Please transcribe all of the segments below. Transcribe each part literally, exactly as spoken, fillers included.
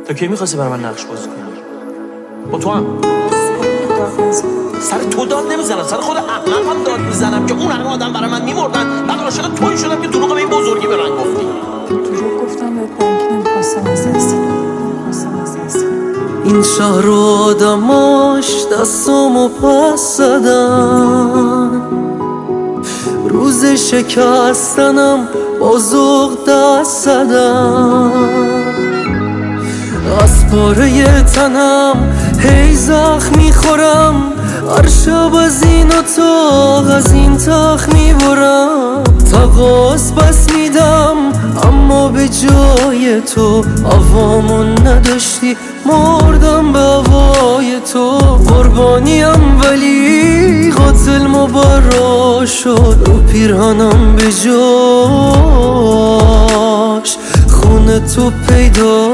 تا کی میخواستی برای من نقش بازی کنی؟ با تو هم سر تو داد نمیزنم، سر خود احمقم داد میزنم که اون همه آدم برای من میمردن، بعد عاشق تویی شدم که دروغ به این بزرگی به من گفتی. دروغ گفتم بهت برای که نمیخواستم از دست نمیخواستم از دست این شهر رو آدماش دستامو پس زدن، روز شکستنم بازوق دست زدن، از پاره تنم هی زخم میخورم، هر شب از این اتاق از این تخت میبرم، تقاس بس میدم اما به جای تو هوامون نداشتی، مردم به هوای تو، قربانیم ولی قاتل مبرا شد، رو پیرهنم به جاش خون تو پیدا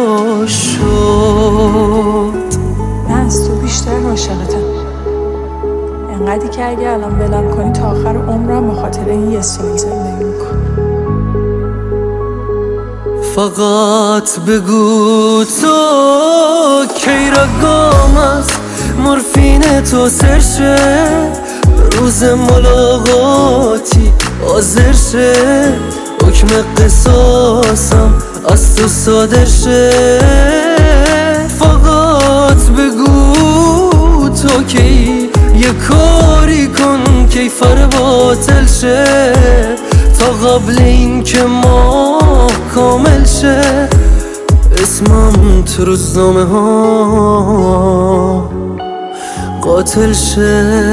شد. من از تو بیشتر عاشقتم، انقدری که اگه الان ولم کنی تا آخر عمرم به خاطر این یه سال زندگی میکنم. فقط بگو تو کی رگام از مورفین تو سرشه، روز ملاقاتی حاضر شه، حکم قصاصم از تو صادر شه. فقط بگو تو کی یه کاری کن کیفر باطل شه، تا قبل این که ما کامل شه، اسمم تو روزنامه ها قاتل شه.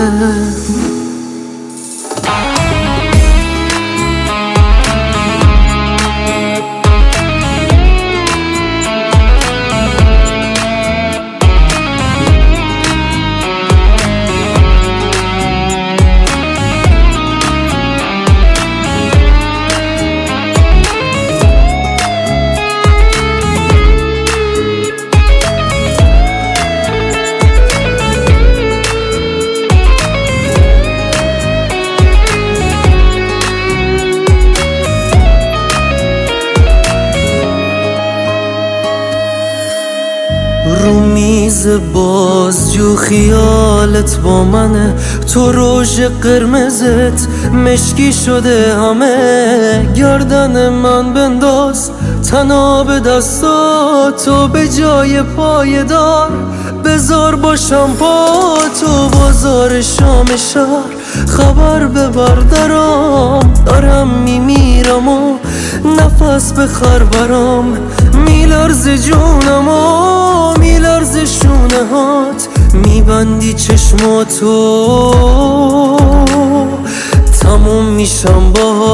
رو میز بازجو خیالت با منه، تو روژ قرمزت مشکی شده همه، گردن من بنداز تنها به دستاتو، به جای پایدار بذار باشم پا تو، بازار شام شهر خبر ببر درام، دارم میمیرم و نفس بخر برام، میلرز جونم و میلرز شونه هات، میبندی چشماتو تموم میشم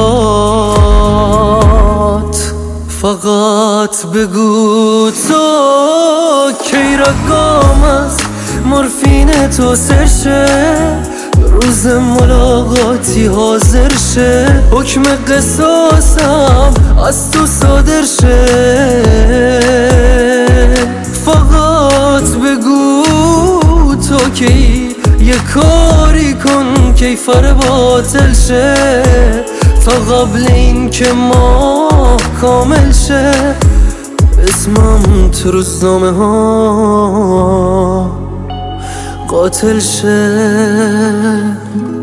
باهات. فقط بگو تو کی رگام از مورفین تو سرشه، روز ملاقاتی حاضر شه، حکم قصاصم از تو صادر شه. فقط بگو تو کی یه کاری کن کیفر باطل شه، تا قبل این که ما کامل شه، اسمم تو روزنامه ها قاتل شه.